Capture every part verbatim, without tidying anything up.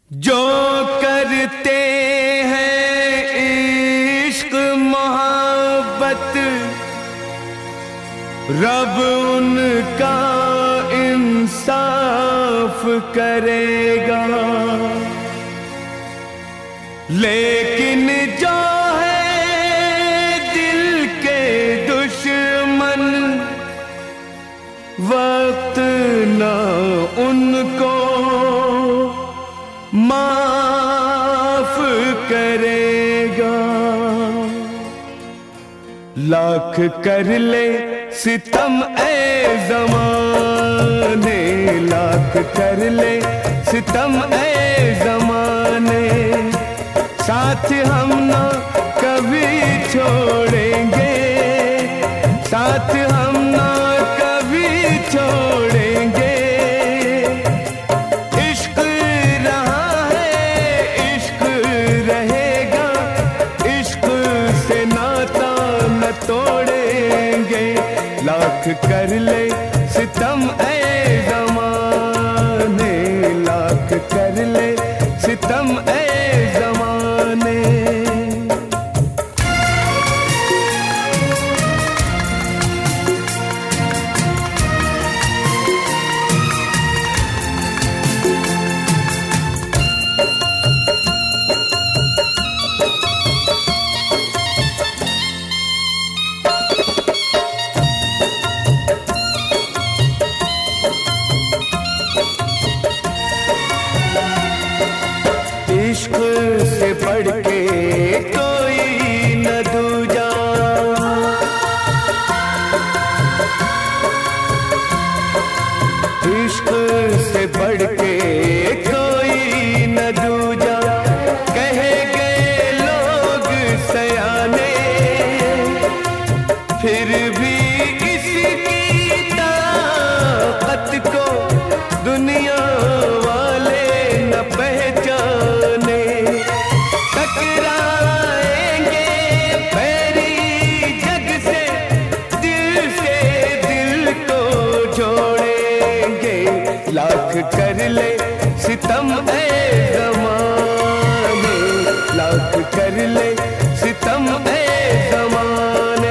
जो करते हैं इश्क मोहब्बत, रब उनका इंसाफ करेगा। लेकिन जो है दिल के दुश्मन, वक्त ना उनको माफ करेगा। लाख कर ले सितम ए ज़माने, लाख कर ले सितम ए ज़माने, साथ हम ना कभी छोड़ेंगे, साथ हम ना कभी छोड़ेंगे। इश्क रहा है इश्क रहेगा, इश्क से नाता न तोड़ेंगे। लाख कर ले सितम ए ज़माने, लाख कर ले सितम ए ज़माने। इश्क से बढ़ के कोई न दूजा, इश्क से बढ़ के कोई न दूजा। कहे गए लोग सयाने, फिर भी इसकी ताकत को दुनिया वाले न पहचाने। टकराएंगे पैरी जग से, दिल से दिल को जोड़ेंगे। लाख कर ले सितम ए ज़माने, लाख कर ले सितम ए ज़माने।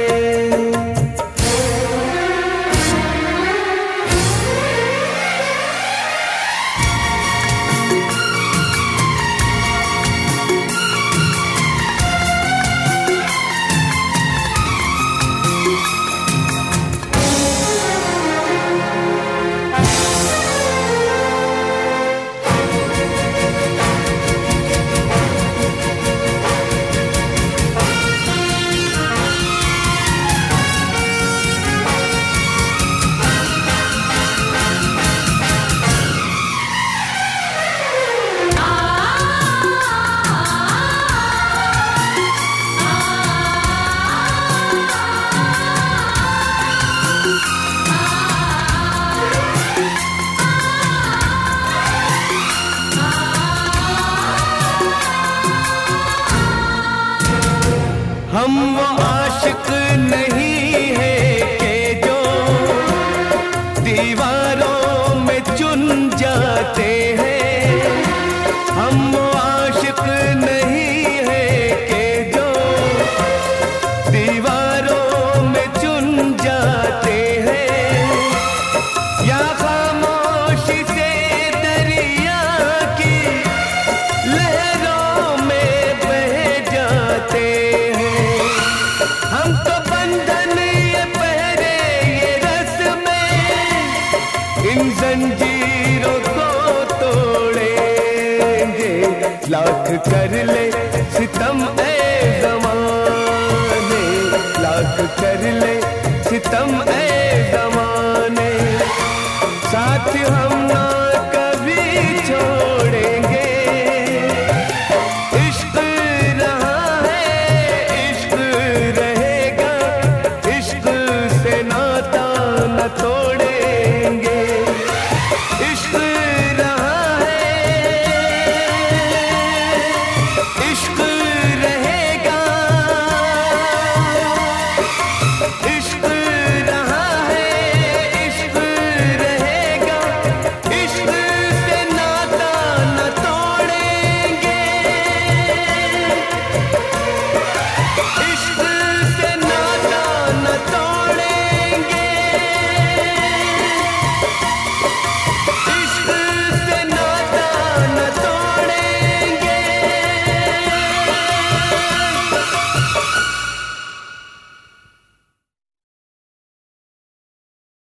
हम वो आशिक नहीं है कि जो दीवारों में चुन जाते हैं। हम वो आशिक नहीं है कि जो दीवारों में चुन जाते हैं, या खामोशी से दरिया की लहरों में बह जाते हैं। हम तो बंधन ये पहरे ये रस्में, इन जंजीरों को तोड़ेंगे। लाख कर ले सितम ए ज़माने, लाख कर ले सितम ए ज़माने, साथ हम